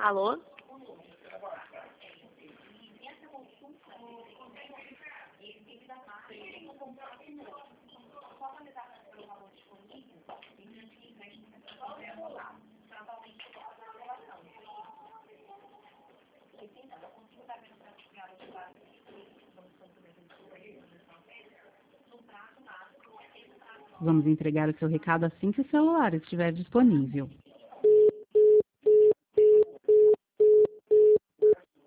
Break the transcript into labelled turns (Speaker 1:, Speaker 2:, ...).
Speaker 1: Alô?
Speaker 2: Vamos entregar o seu recado assim que o celular estiver disponível.